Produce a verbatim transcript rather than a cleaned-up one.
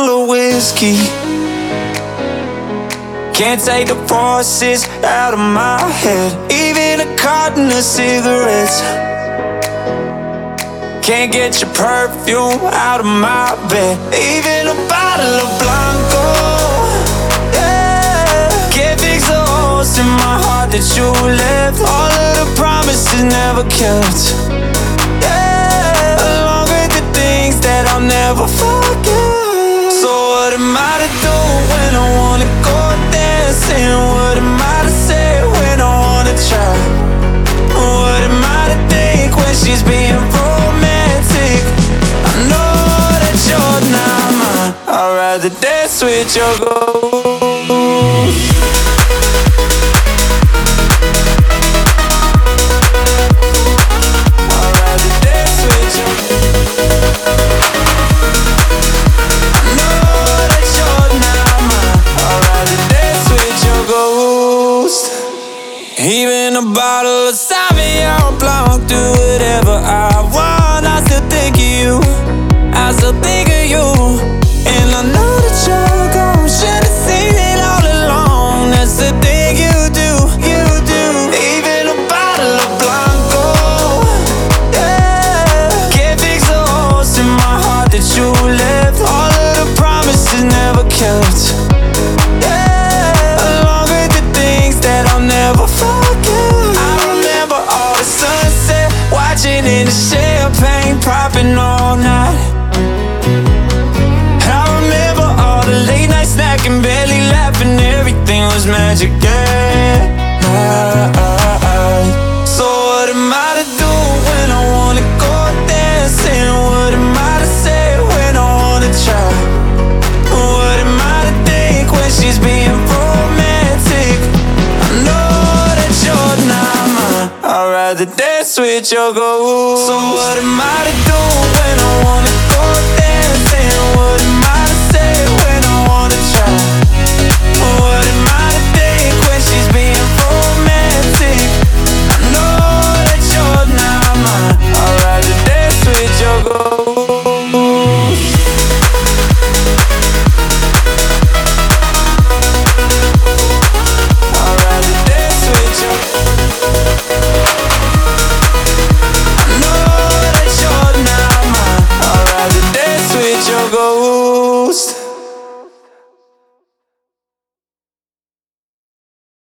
bottle of whiskey. Can't take the voices out of my head. Even a carton of cigarettes. Can't get your perfume out of my bed. Even a bottle of Blanco, yeah. Can't fix the holes in my heart that you left. All of the promises never kept, yeah. Along with the things that I'll never forget. So what am I to do when I wanna go dancing? What am I to say when I wanna try? What am I to think when she's being romantic? I know that you're not mine. I'd rather dance with your ghost. I'd rather dance with your ghost. I know that you're not mine. I'd rather dance with your ghost. Even a bottle of Sauvignon Blanc, do whatever I want. I still think of you, I still think of you. And I know that you're gone, should've seen it all along. That's the thing you do, you do. Even a bottle of Blanco, yeah. Can't fix the holes in my heart that you left. All of the promises never kept, yeah. Along with the things that I'll never forget. I remember all the sunset, watching in the champagne, popping all night. I remember all the late night snacking, barely laughing, everything was magic, yeah. So what am I to do when I wanna go dancing? What am I to say when I wanna try? What am I to think when she's being romantic? I know that you're not mine. I'd rather dance with your ghost. So what am I to do when I wanna go dancing? What am